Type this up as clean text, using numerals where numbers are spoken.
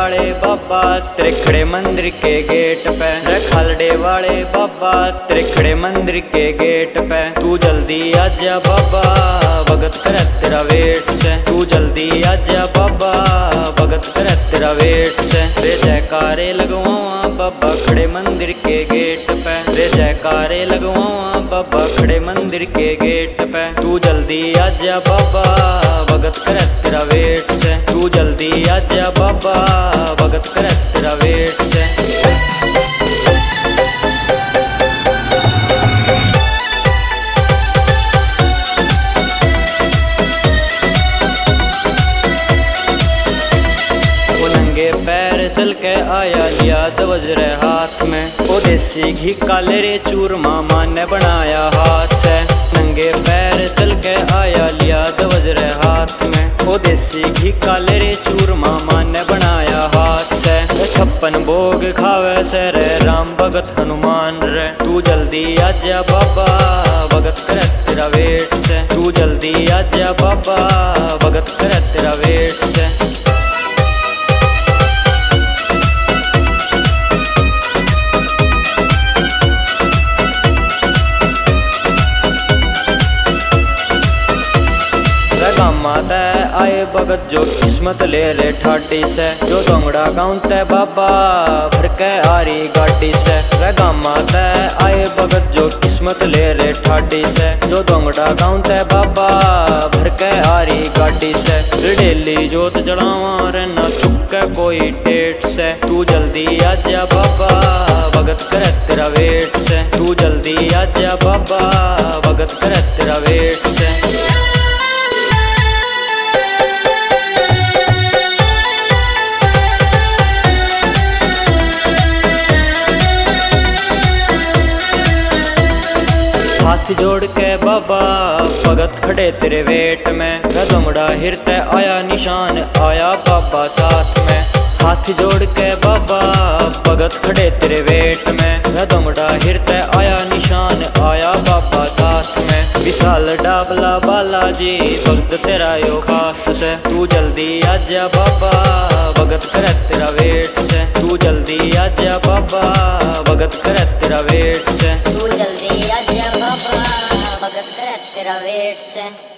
वाले बाबा तेरे खड़े मंदिर के गेट पे, रे खालड़े वाले बाबा तेरे खड़े मंदिर के गेट पे। तू जल्दी आजा बाबा भगत करे तेरा वेट से, तू जल्दी आजा बाबा भगत करे तेरा वेट से। रे जयकारे लगवावा बाबा खड़े मंदिर के गेट पे, रे जयकारे लगवावा बाबा खड़े मंदिर के गेट पे। तू जल्दी आजा बाबा भगत करे तेरा वेट से, तू जल्दी आजा बाबा भगत करे तेरा वेट से। पैर चल के आया लिया वज्र हाथ में, ओ देसी घी काले रे चूरमा माँ ने बनाया हाथ से। नंगे पैर चल के आया लिया वज्र हाथ में, ओ देसी घी काले रे चूरमा माँ ने बनाया हाथ से। 56 भोग खावे से रे राम भगत हनुमान रे। तू जल्दी आजा बाबा भगत करे तेरा वेट से, तू जल्दी आजा बाबा भगत करे तेरा वेट से। माता आए भगत जो किस्मत ले रे ठाटी से, जो दोंगड़ा गाँवते बाबा भर के आरी गाड़ी से। रगा माता आए भगत जो किस्मत ले रे ठाटी से, जो दोंगड़ा गाँवते बाबा भर के आरी गाड़ी से। डेली जोत जलावा रे ना चुके कोई डेट से, तू जल्दी आजा बाबा भगत करे तेरा वेट से, तू जल्दी आजा बाबा भगत करे तेरा वेट से। हाथ जोड़ के बाबा भगत खड़े तेरे वेट में, गदमड़ा हिरते आया निशान आया बाबा साथ में। हाथ जोड़ के बाबा भगत खड़े तेरे वेट में, गदमड़ा हिरते आया निशान आया बाबा साथ में। विशाल डाबला बालाजी भगत तेरा यो खास से, तू जल्दी आजा बाबा भगत करे तेरा वेट से, तू जल्दी आजा बाबा भगत करे तेरा वेट से, तू जल्दी आजा बाबा भगत करे तेरा वेट से।